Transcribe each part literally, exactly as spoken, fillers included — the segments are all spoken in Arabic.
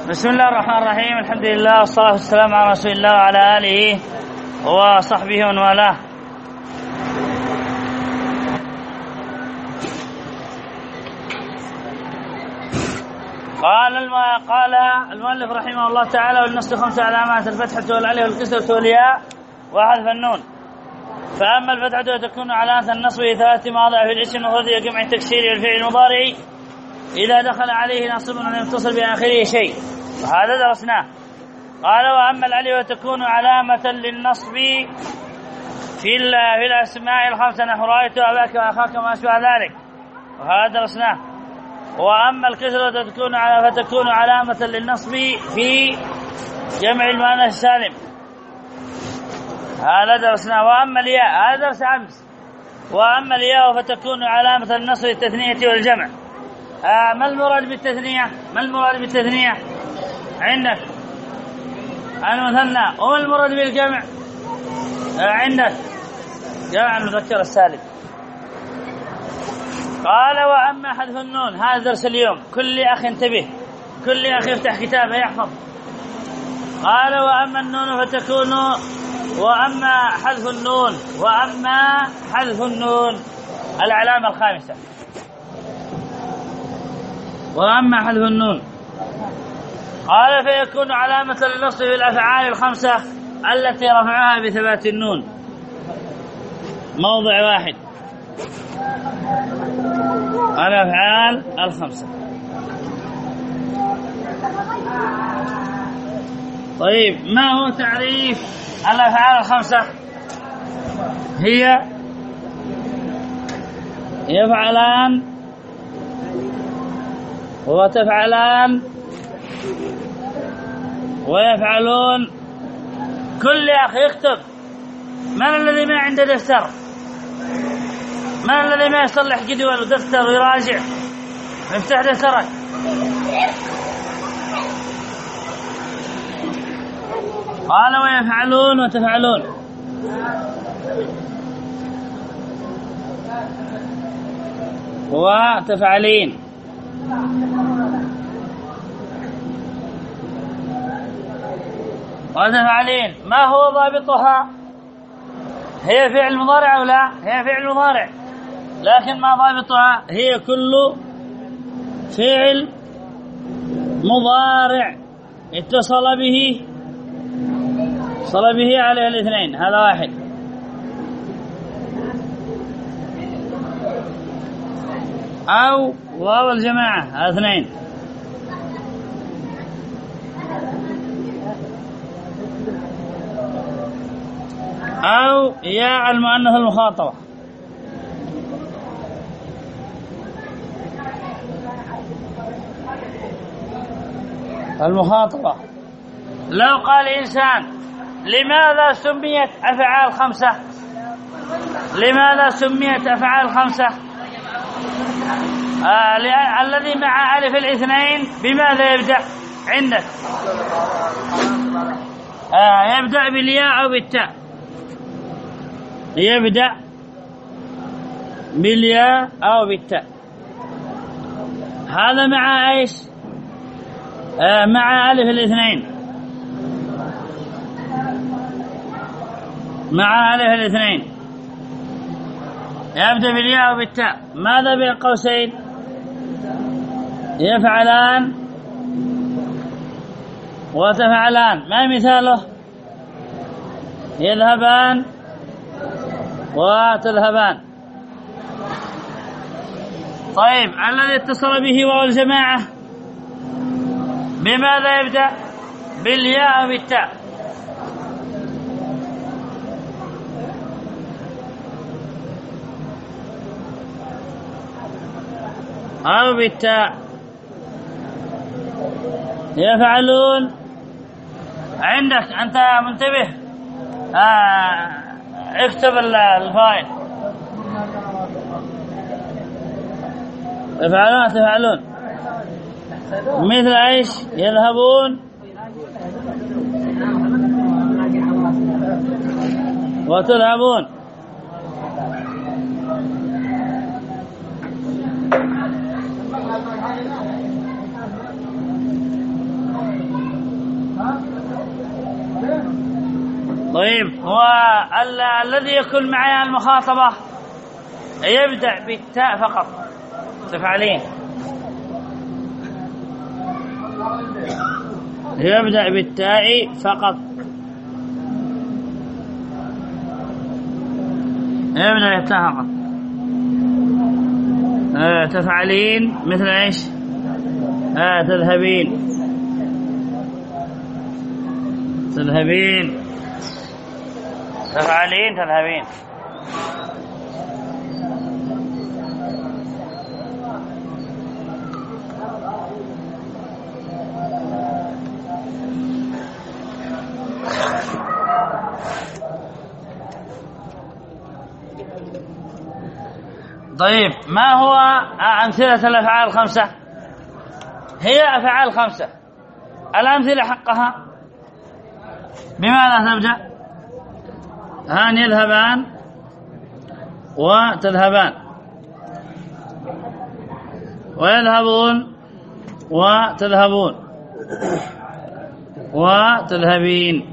بسم الله الرحمن الرحيم. الحمد لله والصلاة والسلام على رسول الله وعلى آله وصحبه ومن والاه. قال قال المؤلف رحمه الله تعالى: والنص خمس علامات: الفتحة والالف والكسرة والياء وحذف النون. فأما الفتحة فتكون علامة النصب في ثلاث مواضع: في الاسم المفرد وجمع التكسير والفعل المضارع إذا دخل عليه ناصب ولم يتصل بآخره شيء، وهذا درسناه. قال: وأما الألف فتكون علامة للنصب في في الأسماء الخمسة نحو رأيت أباك وأخاك وما أشبه ذلك، وهذا درسناه. وأما الكسرة فتكون فتكون علامة للنصب في جمع المؤنث السالم، هذا درسناه. وأما الياء، هذا درس أمس. وأما الياء فتكون علامة النصب للتثنية والجمع. آه ما المراد بالتثنية؟ ما المراد بالتثنية عندك؟ المثنى. وما المراد بالجمع آه عندك؟ جمع المذكر السالم. قال: وأما حذف النون، هذا درس اليوم. كل أخ انتبه، كل أخ يفتح كتابه يحفظ. قال: وأما النون فتكون وأما حذف النون وأما حذف النون العلامة الخامسة. وأما حذف النون قال: فيكون علامة للنصب في الأفعال الخمسة التي رفعها بثبات النون. موضع واحد، الأفعال الخمسة. طيب، ما هو تعريف الأفعال الخمسة؟ هي يفعلان وتفعلان ويفعلون. كل أخ يكتب. من الذي ما عنده دفتر؟ من الذي ما يصلح جدول ودفتر ويراجع؟ افتح دفترك. قال: ويفعلون وتفعلون. وتفعلين. وتفعلين ما هو ضابطها؟ هي فعل مضارع أو لا؟ هي فعل مضارع، لكن ما ضابطها؟ هي كل فعل مضارع اتصل به اتصل به عليه الاثنين. هذا واحد. أو واو الجماعة، هذا اثنين. أو ياء المؤنث المخاطبة. المخاطبة. لو قال إنسان: لماذا سميت أفعال خمسة؟ لماذا سميت أفعال خمسة؟ آه الذي مع ألف الاثنين بماذا يبدأ عندك؟ آه يبدأ بالياء أو بالتاء. يبدأ بالياء أو بالتاء. هذا مع ايش؟ آه مع ألف الاثنين. مع ألف الاثنين يبدأ بالياء أو بالتاء. ماذا بين قوسين؟ يفعلان وتفعلان. ما مثاله؟ يذهبان وتذهبان. طيب، الذي اتصل به واو الجماعة بماذا يبدأ؟ بالياء أو بالتاء؟ أو بالتاء. يفعلون عندك أنت منتبه. آه اكتب الفائل. يفعلون تفعلون مثل ايش؟ يذهبون وتذهبون. طيب هو ال الذي يكون معي المخاطبة يبدأ بالتاء فقط. تفعلين يبدأ بالتاء فقط. يبدأ بالتاء فقط. آه تفعلين مثل ايش؟ آه تذهبين تذهبين تفعلين تذهبين. طيب ما هو أمثلة الأفعال الخمسة؟ هي أفعال خمسة. الأمثلة حقها بماذا تبدأ؟ هان يذهبان وتذهبان ويذهبون وتذهبون وتذهبين.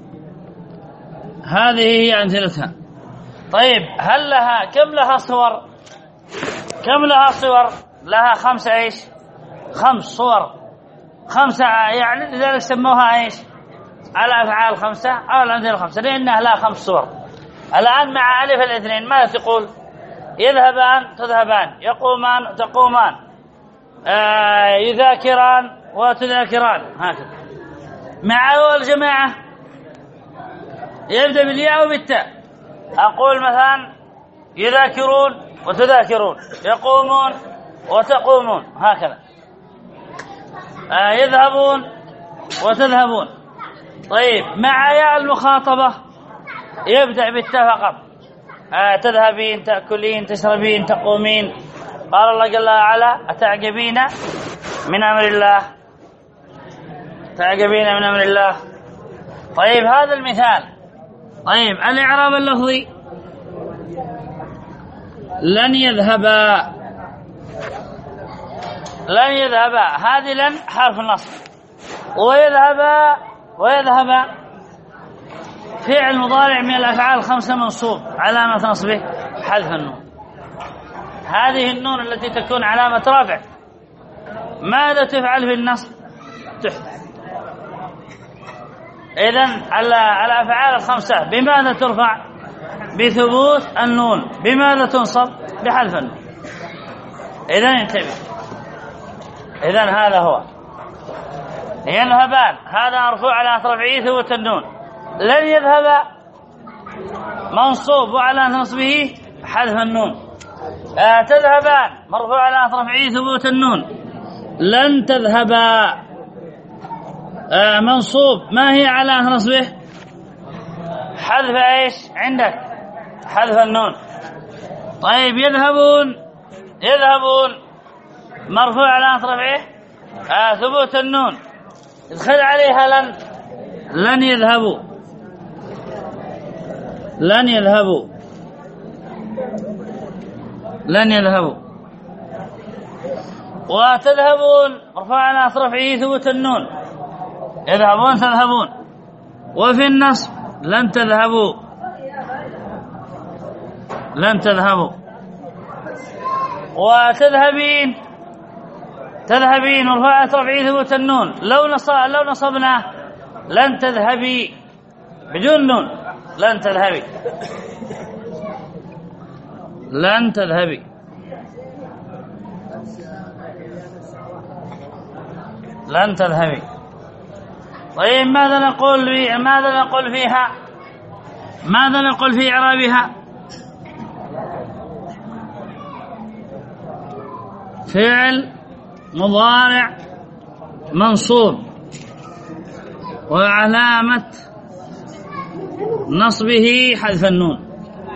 هذه هي أمثلتها. طيب هل لها كم لها صور؟ كم لها صور؟ لها خمسة ايش؟ خمس صور. خمسة يعني لذلك سموها ايش؟ الأفعال خمسة أو الأمثلة خمسة لأنها لها خمس صور. الآن مع ألف الاثنين ماذا تقول؟ يذهبان تذهبان، يقومان تقومان، آه يذاكران وتذاكران، هكذا. مع أول جماعة يبدأ بالياء وبالتاء. أقول مثلا يذاكرون وتذاكرون، يقومون وتقومون، هكذا. آه يذهبون وتذهبون. طيب مع ياء المخاطبة يبدأ بالتاء فقط. آه تذهبين تأكلين تشربين تقومين. قال الله جل وعلا أتعجبين من أمر الله تعجبين من أمر الله. طيب هذا المثال. طيب الإعراب اللفظي لن يذهبا. لن يذهبا هذه لن حرف النصب، ويذهبا ويذهبا فعل مضارع من الأفعال الخمسة منصوب علامة نصبه حذف النون. هذه النون التي تكون علامة رفع ماذا تفعل في النصب؟ تحذف. إذن الأفعال الخمسة بماذا ترفع؟ بثبوت النون. بماذا تنصب؟ بحذف النون. إذن انتبه. إذن هذا هو يذهبان هذا مرفوع على رفعه ثبوت النون. لن يذهب منصوب وعلى نصبه حذف النون. آه تذهبان مرفوع على رفعه ثبوت النون. لن تذهبا آه منصوب ما هي على نصبه؟ حذف ايش عندك؟ حذف النون. طيب يذهبون يذهبون مرفوع على رفعه آه ثبوت النون. ادخل عليها لن. لن يذهبوا لن يذهبوا لن يذهبوا. وتذهبون مرفوع على رفعه ثبوت النون. يذهبون تذهبون. وفي النصب لن تذهبوا لن تذهبوا. وتذهبين تذهبين مرفوع على رفعه ثبوت النون. لو نصب لو نصبنا لن تذهبي بدون نون. لن تذهبي لن تذهبي. لن تذهبي. طيب ماذا نقول ماذا نقول فيها؟ ماذا نقول في إعرابها؟ فعل مضارع منصوب وعلامة نصبه حذف النون.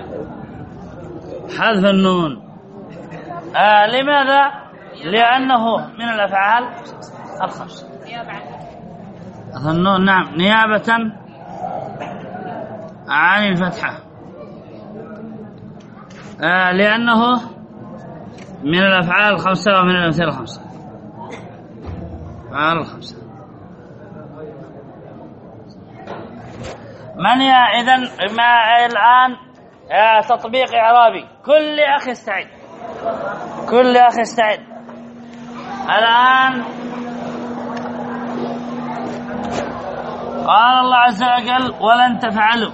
حذف النون. آه لماذا؟ لأنه من الأفعال الخمسة. النون نعم نيابة عن الفتحة. آه لأنه من الأفعال الخمسة ومن الأمثلة الخمسة. أفعال الخمسة. من يا إذن ما الآن تطبيق إعرابي. كل أخ يستعد، كل أخ يستعد. الآن قال الله عز وجل ولن تفعلوا،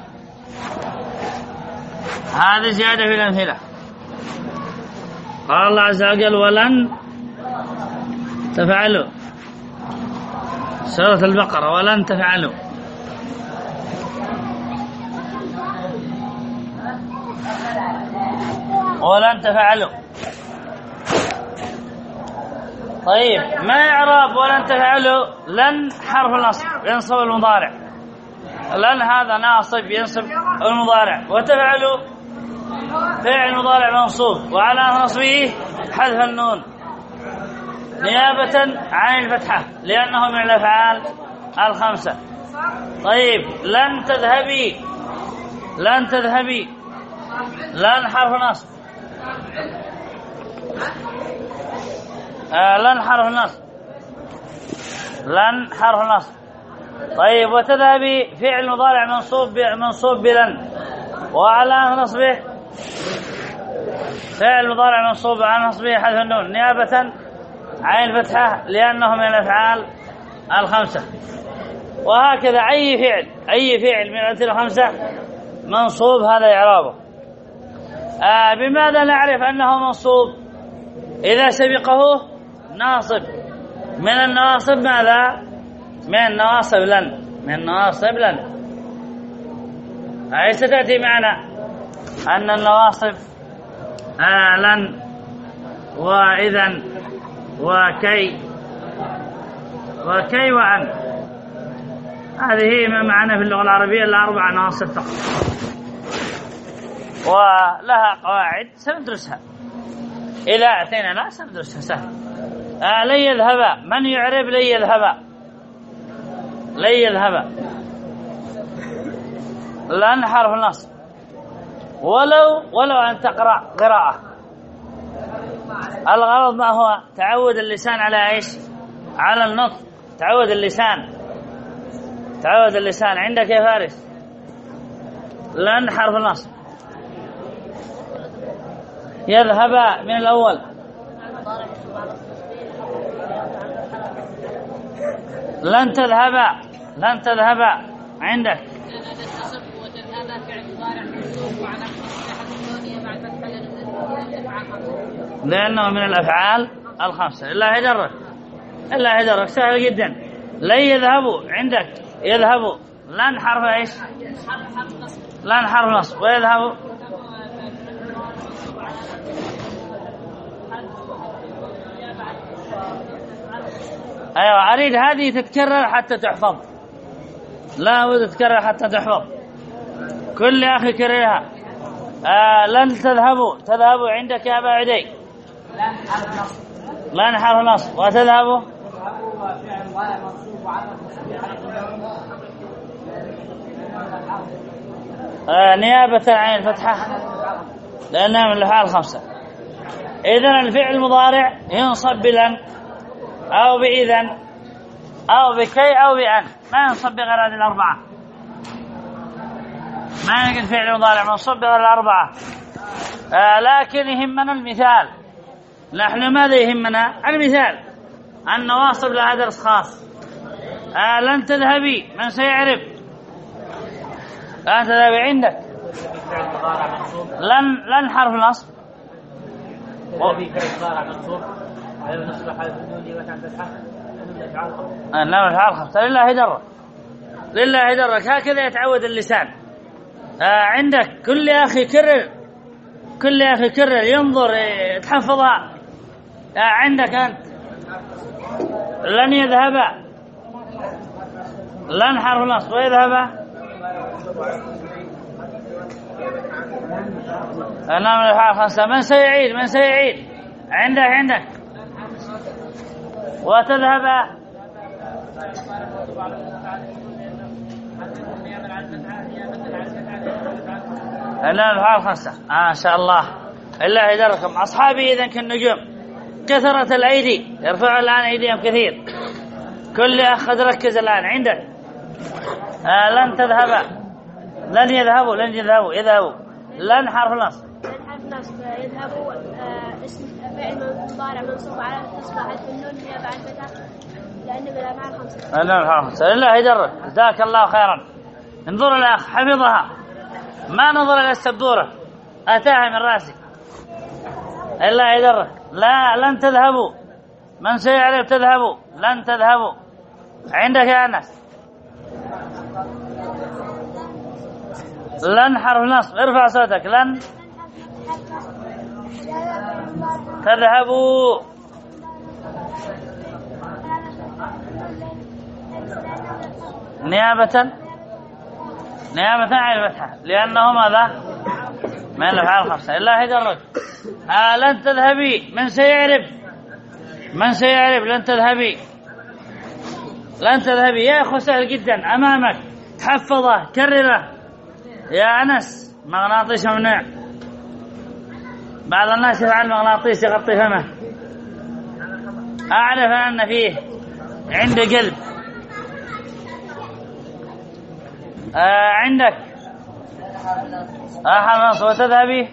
هذه زيادة في الأمثلة. قال الله عز وجل ولن تفعلوا، سورة البقرة ولن تفعلوا. ولن تفعلوا. طيب ما إعراب ولن تفعلوا؟ لن حرف النصب ينصب المضارع، لن هذا ناصب ينصب المضارع، وتفعلوا فعل مضارع منصوب وعلى نصبه حذف النون نيابة عن الفتحة لأنه من الأفعال الخمسة. طيب لن تذهبي، لن تذهبي، لن حرف نصب، آه لن حرف نصب، لن حرف نصب. طيب وتذهبي فعل مضارع منصوب منصوب بلن وعلى نصبه فعل مضارع منصوب على نصبه حذف النون نيابة عن الفتحة لأنه من الأفعال الخمسة. وهكذا أي فعل أي فعل من الأمثلة الخمسة منصوب هذا إعرابه. آه بماذا نعرف أنه منصوب؟ إذا سبقه ناصب من النواصب. ماذا؟ من النواصب لن، من النواصب لن. أي ستأتي معنا أن النواصب آه لن وإذن وكي وكي وأن، هذه ما معنا في اللغة العربية الأربع نواصب فقط، ولها قواعد سندرسها إذا أتينا لا سندرسها سهل. آه لن يذهب، من يعرب لن يذهب؟ لن يذهب لن حرف النصب. ولو ولو أن تقرأ قراءة، الغرض ما هو؟ تعود اللسان على إيش؟ على النطق، تعود اللسان، تعود اللسان. عندك يا فارس لن حرف النصب. يذهب من الأول، لن تذهب، لن تذهب عندك لأنه من الأفعال الخمسة. إلا يدرك، إلا يدرك سهل جدا. لن يذهبوا عندك يذهبوا لن حرف إيش؟ لن حرف نصب. ويذهبوا أيوة أريد هذه تتكرر حتى تحفظ، لا بد تتكرر حتى تحفظ. كل أخي كررها. آه لن تذهبوا، تذهبوا عندك يا أبا عدي لن حرف نصب. وتذهبوا آه نيابة عن الفتحة لأنها من الأفعال الخمسة. إذن الفعل المضارع ينصب بلن أو بإذن أو بكي أو بأن، ما ينصب بغير هذه الأربعة. ما يمكن فعل مضارع منصب بغير الأربعة. آه لكن يهمنا المثال. نحن ماذا يهمنا؟ المثال. النواصب لها درس خاص. آه لن تذهبي، من سيعرف؟ لن تذهبي عندك لن لن حرف نصب. لا الأفعال الخمسة. لله درك، لله درك. هكذا يتعود اللسان. آه عندك كل أخي كرر، كل أخي كرر ينظر تحفظها. آه عندك أنت لن يذهب، لن حرف نصب. ويذهب أنا من الأفعال الخمسة. من سيعيد؟ من سيعيد؟ عندك عندك. وتذهب أنا من الأفعال الخمسة. آه إن شاء الله. الله يدركم أصحابي. إذن كالنجوم كثرة الأيدي، يرفع الآن أيديهم كثير. كل أخ ركز الآن عندك. آه لن تذهب لن يذهبوا لن يذهبوا يذهبوا لن حرف نصب. لن حرف نصب. يذهبوا اسم فعل مضارع منصوب على نصب حذف النون نيابة عن الفتحة لأن من الأفعال الخمسة. الأفعال الخمسة. الله يدرك. جزاك الله خيرا. انظر الأخ حفظها ما نظر إلى السبورة أتاها من راسي. الله يدرك. لا لن تذهبوا من سيعرف تذهبوا لن تذهبوا. عندك يا أنس لن حرف نصب. ارفع صوتك. لن تذهبوا نيابة نيابة عن الفتحة لأنه ماذا من الأفعال الخمسة. الله يدرك. آه لن تذهبي من سيعرف من سيعرف لن تذهبي لن تذهبي. يا أخو سهل جدا أمامك. حفظه كرره يا أنس. مغناطيس ممنوع. بعض الناس يفعل مغناطيس يغطي فمه. أعرف أن فيه عنده قلب. آه عندك أحد نص وتذهبي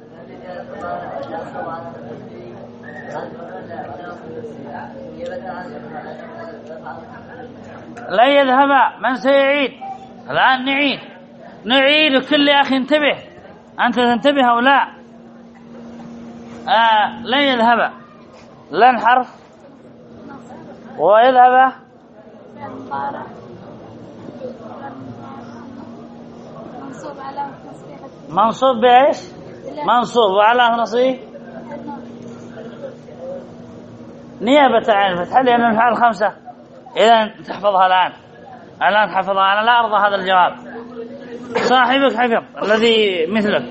لا يذهب من سيعيد. الآن نعيد نعيد. كل أخ انتبه أنت تنتبه أو لا. آه لن يذهب لن حرف ويذهب منصوب بإيش منصوب وعلامة نصبه نيابة عن الفتحة لأن الأفعال الخمسة. إذا تحفظها الآن الآن تحفظها. أنا لا أرضى هذا الجواب. صاحبك حفظ الذي مثلك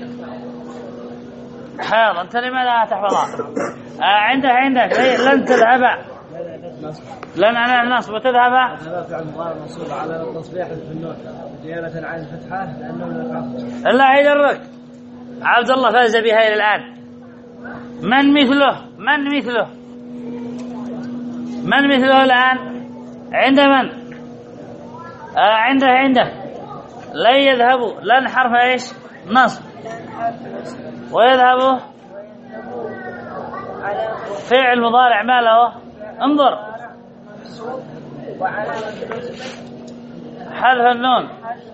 حفظ. أنت لماذا لا تحفظها؟ آه عندك عندك لن تذهب لن على النصب وتذهب فعل مضارع منصوب على التصريح في النون نيابة عن الفتحة لأنه من الأفعال. الله يدرك. عبد الله فاز بها إلى الآن. من مثله من مثله من مثله الآن عند من آه عنده عنده لن يذهبوا لن حرف إيش نصب ويذهبوا فعل مضارع ما له انظر حذف النون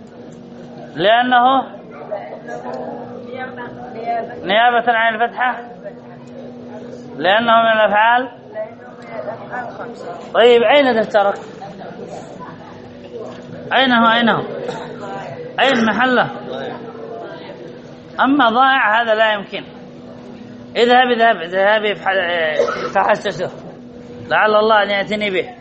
لأنه نيابة عن الفتحة لأنه من الأفعال. طيب أين دفترك أين هو أين هو أين محله؟ أما ضائع هذا لا يمكن. اذهب اذهب اذهبي فحسسه لعل الله أن يأتيني به.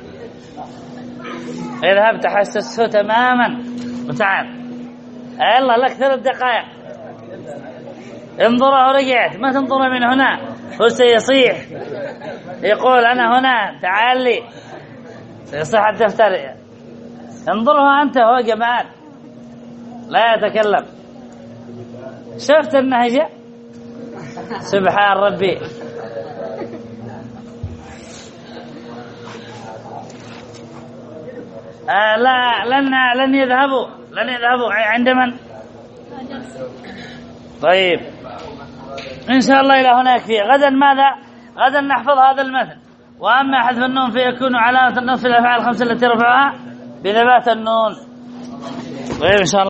اذهب تحسسه تماما وتعال. يلا لك ثلاث دقائق. انظره رجعت ما تنظره من هنا. هو سيصيح يقول أنا هنا تعال لي يصح الدفتر. انظره أنت هو جمال لا يتكلم. شفت النهجة سبحان ربي. آه لا لن لن يذهبوا لن يذهبوا عند من؟ طيب إن شاء الله إلى هنا يكفي. غدا ماذا؟ غدا نحفظ هذا المثل. وأما حذف النون فيكون علامة النصب الأفعال الخمسة التي رفعها بثبات النون. طيب إن شاء الله.